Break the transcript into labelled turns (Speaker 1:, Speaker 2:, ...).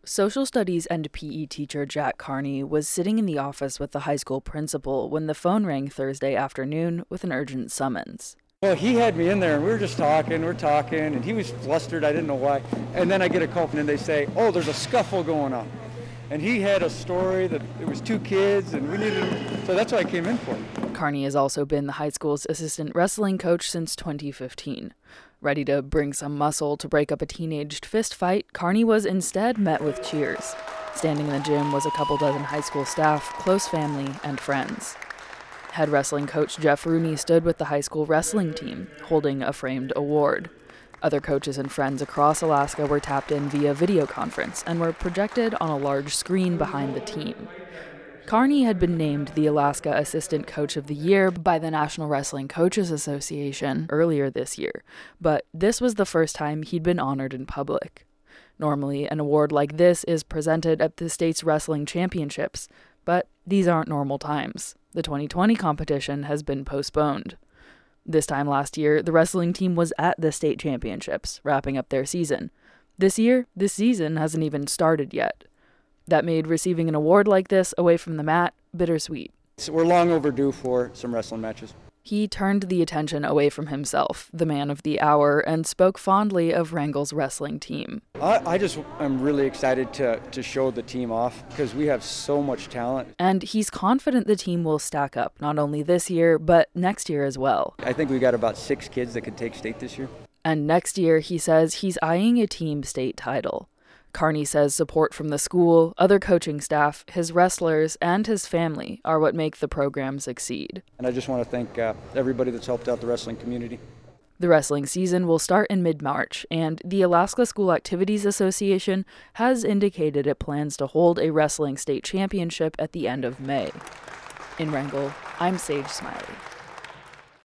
Speaker 1: Social studies and PE teacher Jack Carney was sitting in the office with the high school principal when the phone rang Thursday afternoon with an urgent summons.
Speaker 2: Well, he had me in there, and we were just talking, and he was flustered. I didn't know why. And then I get a call from him, and they say, oh, there's a scuffle going on. And he had a story that it was two kids, and we needed him. So that's what I came in for.
Speaker 1: Carney has also been the high school's assistant wrestling coach since 2015. Ready to bring some muscle to break up a teenaged fist fight, Carney was instead met with cheers. Standing in the gym was a couple dozen high school staff, close family, and friends. Head wrestling coach Jeff Rooney stood with the high school wrestling team, holding a framed award. Other coaches and friends across Alaska were tapped in via video conference and were projected on a large screen behind the team. Carney had been named the Alaska Assistant Coach of the Year by the National Wrestling Coaches Association earlier this year, but this was the first time he'd been honored in public. Normally, an award like this is presented at the state's wrestling championships, but these aren't normal times. The 2020 competition has been postponed. This time last year, the wrestling team was at the state championships, wrapping up their season. This year, the season hasn't even started yet. That made receiving an award like this away from the mat bittersweet.
Speaker 2: So we're long overdue for some wrestling matches.
Speaker 1: He turned the attention away from himself, the man of the hour, and spoke fondly of Wrangell's wrestling team.
Speaker 2: I'm really excited to show the team off because we have so much talent.
Speaker 1: And he's confident the team will stack up, not only this year, but next year as well.
Speaker 2: I think we got about 6 kids that could take state this year.
Speaker 1: And next year, he says he's eyeing a team state title. Carney says support from the school, other coaching staff, his wrestlers, and his family are what make the program succeed.
Speaker 2: And I just want to thank everybody that's helped out the wrestling community.
Speaker 1: The wrestling season will start in mid-March, and the Alaska School Activities Association has indicated it plans to hold a wrestling state championship at the end of May. In Wrangell, I'm Sage Smiley.